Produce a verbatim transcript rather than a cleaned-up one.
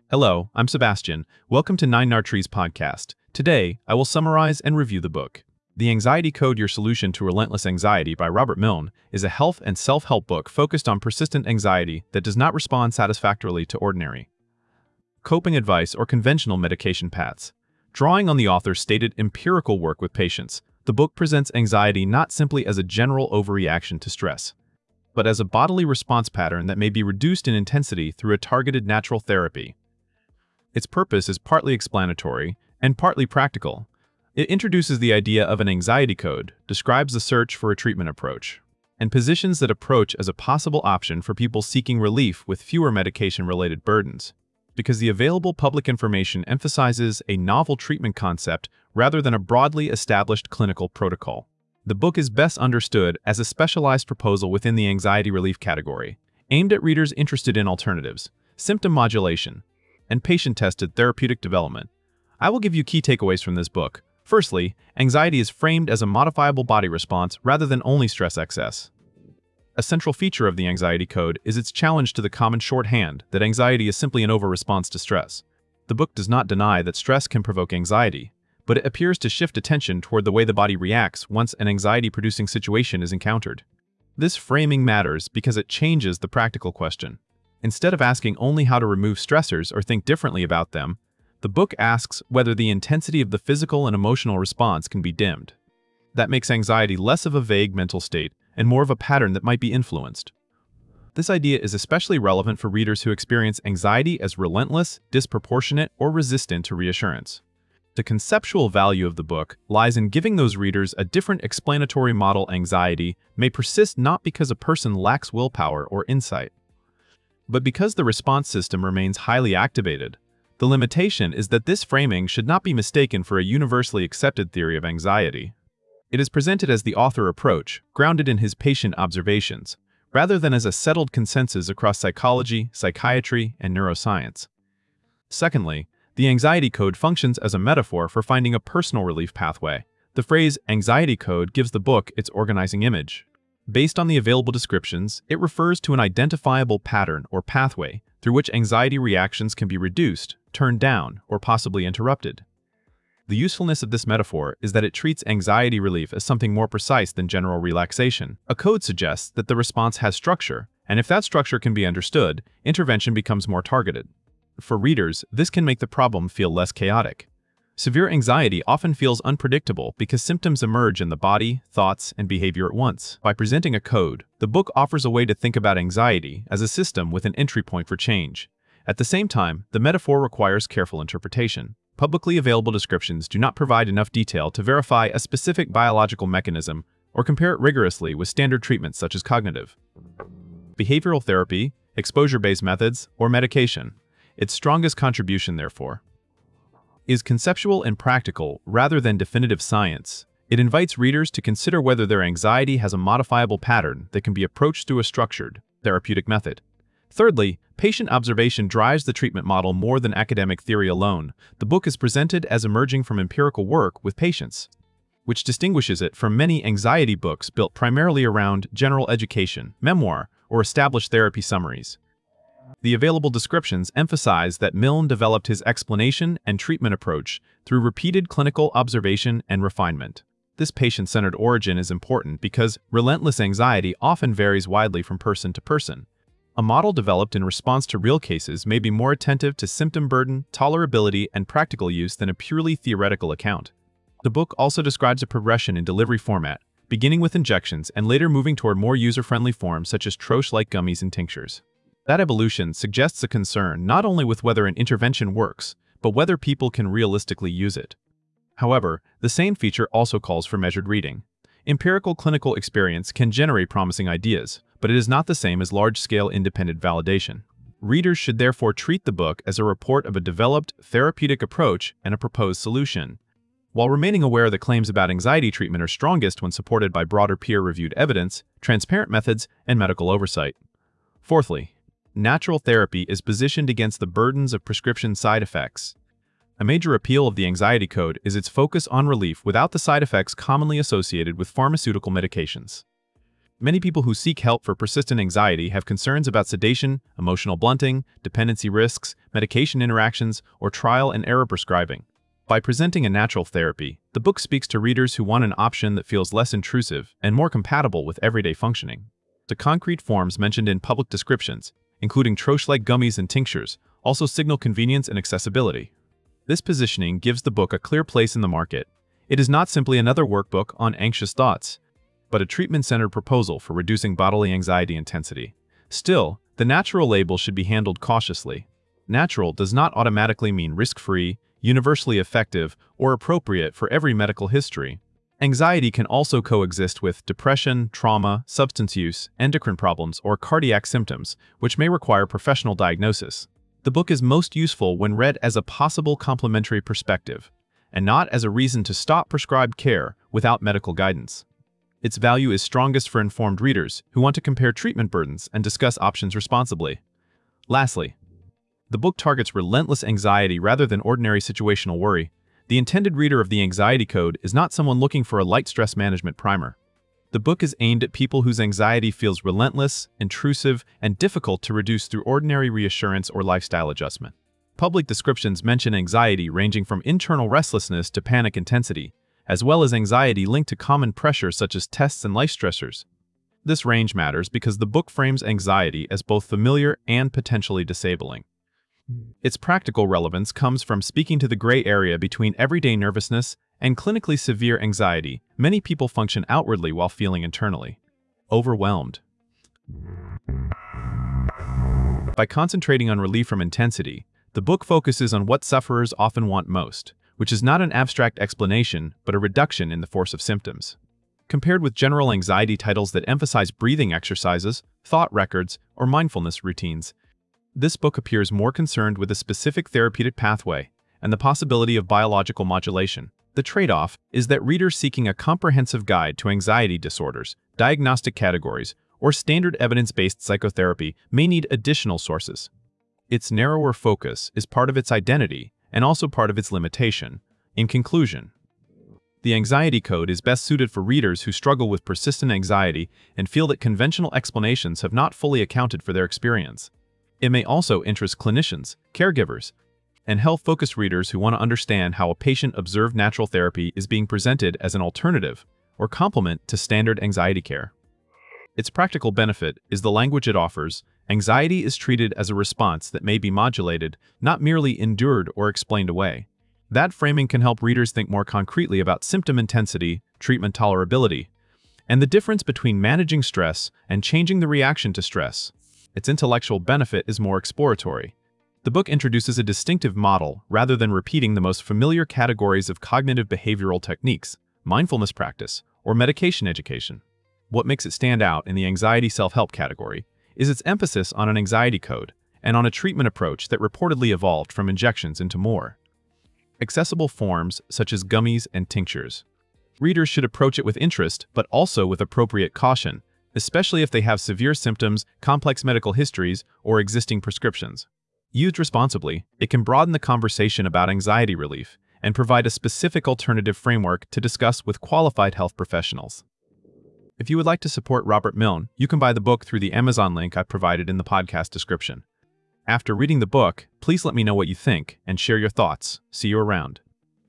Hello, I'm Sebastian. Welcome to Nine Nartrees podcast. Today, I will summarize and review the book. The Anxiety Code: Your Solution to Relentless Anxiety by Robert Milne is a health and self-help book focused on persistent anxiety that does not respond satisfactorily to ordinary coping advice or conventional medication paths. Drawing on the author's stated empirical work with patients, the book presents anxiety not simply as a general overreaction to stress, but as a bodily response pattern that may be reduced in intensity through a targeted natural therapy. Its purpose is partly explanatory and partly practical. It introduces the idea of an anxiety code, describes the search for a treatment approach, and positions that approach as a possible option for people seeking relief with fewer medication-related burdens, because the available public information emphasizes a novel treatment concept rather than a broadly established clinical protocol. The book is best understood as a specialized proposal within the anxiety relief category, aimed at readers interested in alternatives, symptom modulation, and patient-tested therapeutic development. I will give you key takeaways from this book. Firstly, anxiety is framed as a modifiable body response rather than only stress excess. A central feature of the Anxiety Code is its challenge to the common shorthand that anxiety is simply an over-response to stress. The book does not deny that stress can provoke anxiety, but it appears to shift attention toward the way the body reacts once an anxiety-producing situation is encountered. This framing matters because it changes the practical question. Instead of asking only how to remove stressors or think differently about them, the book asks whether the intensity of the physical and emotional response can be dimmed. That makes anxiety less of a vague mental state and more of a pattern that might be influenced. This idea is especially relevant for readers who experience anxiety as relentless, disproportionate, or resistant to reassurance. The conceptual value of the book lies in giving those readers a different explanatory model. Anxiety may persist not because a person lacks willpower or insight, but because the response system remains highly activated. The limitation is that this framing should not be mistaken for a universally accepted theory of anxiety. It is presented as the author approach, grounded in his patient observations, rather than as a settled consensus across psychology, psychiatry, and neuroscience. Secondly, the Anxiety Code functions as a metaphor for finding a personal relief pathway. The phrase Anxiety Code gives the book its organizing image. Based on the available descriptions, it refers to an identifiable pattern or pathway through which anxiety reactions can be reduced, turned down, or possibly interrupted. The usefulness of this metaphor is that it treats anxiety relief as something more precise than general relaxation. A code suggests that the response has structure, and if that structure can be understood, intervention becomes more targeted. For readers, this can make the problem feel less chaotic. Severe anxiety often feels unpredictable because symptoms emerge in the body, thoughts, and behavior at once. By presenting a code, the book offers a way to think about anxiety as a system with an entry point for change. At the same time, the metaphor requires careful interpretation. Publicly available descriptions do not provide enough detail to verify a specific biological mechanism or compare it rigorously with standard treatments such as cognitive behavioral therapy, exposure-based methods, or medication. Its strongest contribution, therefore, is conceptual and practical rather than definitive science. It invites readers to consider whether their anxiety has a modifiable pattern that can be approached through a structured, therapeutic method. Thirdly, patient observation drives the treatment model more than academic theory alone. The book is presented as emerging from empirical work with patients, which distinguishes it from many anxiety books built primarily around general education, memoir, or established therapy summaries. The available descriptions emphasize that Milne developed his explanation and treatment approach through repeated clinical observation and refinement. This patient-centered origin is important because relentless anxiety often varies widely from person to person. A model developed in response to real cases may be more attentive to symptom burden, tolerability, and practical use than a purely theoretical account. The book also describes a progression in delivery format, beginning with injections and later moving toward more user-friendly forms such as Troche-like gummies and tinctures. That evolution suggests a concern not only with whether an intervention works, but whether people can realistically use it. However, the same feature also calls for measured reading. Empirical clinical experience can generate promising ideas, but it is not the same as large-scale independent validation. Readers should therefore treat the book as a report of a developed therapeutic approach and a proposed solution, while remaining aware that claims about anxiety treatment are strongest when supported by broader peer-reviewed evidence, transparent methods, and medical oversight. Fourthly, natural therapy is positioned against the burdens of prescription side effects. A major appeal of the Anxiety Code is its focus on relief without the side effects commonly associated with pharmaceutical medications. Many people who seek help for persistent anxiety have concerns about sedation, emotional blunting, dependency risks, medication interactions, or trial and error prescribing. By presenting a natural therapy, the book speaks to readers who want an option that feels less intrusive and more compatible with everyday functioning. The concrete forms mentioned in public descriptions, including Troche-like gummies and tinctures, also signal convenience and accessibility. This positioning gives the book a clear place in the market. It is not simply another workbook on anxious thoughts, but a treatment-centered proposal for reducing bodily anxiety intensity. Still, the natural label should be handled cautiously. Natural does not automatically mean risk-free, universally effective, or appropriate for every medical history. Anxiety can also coexist with depression, trauma, substance use, endocrine problems, or cardiac symptoms, which may require professional diagnosis. The book is most useful when read as a possible complementary perspective, and not as a reason to stop prescribed care without medical guidance. Its value is strongest for informed readers who want to compare treatment burdens and discuss options responsibly. Lastly, the book targets relentless anxiety rather than ordinary situational worry. The intended reader of The Anxiety Code is not someone looking for a light stress management primer. The book is aimed at people whose anxiety feels relentless, intrusive, and difficult to reduce through ordinary reassurance or lifestyle adjustment. Public descriptions mention anxiety ranging from internal restlessness to panic intensity, as well as anxiety linked to common pressures such as tests and life stressors. This range matters because the book frames anxiety as both familiar and potentially disabling. Its practical relevance comes from speaking to the gray area between everyday nervousness and clinically severe anxiety. Many people function outwardly while feeling internally overwhelmed. By concentrating on relief from intensity, the book focuses on what sufferers often want most, which is not an abstract explanation, but a reduction in the force of symptoms. Compared with general anxiety titles that emphasize breathing exercises, thought records, or mindfulness routines, this book appears more concerned with a specific therapeutic pathway and the possibility of biological modulation. The trade-off is that readers seeking a comprehensive guide to anxiety disorders, diagnostic categories, or standard evidence-based psychotherapy may need additional sources. Its narrower focus is part of its identity and also part of its limitation. In conclusion, The Anxiety Code is best suited for readers who struggle with persistent anxiety and feel that conventional explanations have not fully accounted for their experience. It may also interest clinicians, caregivers, and health-focused readers who want to understand how a patient-observed natural therapy is being presented as an alternative or complement to standard anxiety care. Its practical benefit is the language it offers. Anxiety is treated as a response that may be modulated, not merely endured or explained away. That framing can help readers think more concretely about symptom intensity, treatment tolerability, and the difference between managing stress and changing the reaction to stress. Its intellectual benefit is more exploratory. The book introduces a distinctive model rather than repeating the most familiar categories of cognitive behavioral techniques, mindfulness practice, or medication education. What makes it stand out in the anxiety self-help category is its emphasis on an anxiety code and on a treatment approach that reportedly evolved from injections into more accessible forms such as gummies and tinctures. Readers should approach it with interest, but also with appropriate caution, especially if they have severe symptoms, complex medical histories, or existing prescriptions. Used responsibly, it can broaden the conversation about anxiety relief and provide a specific alternative framework to discuss with qualified health professionals. If you would like to support Robert Milne, you can buy the book through the Amazon link I provided in the podcast description. After reading the book, please let me know what you think and share your thoughts. See you around.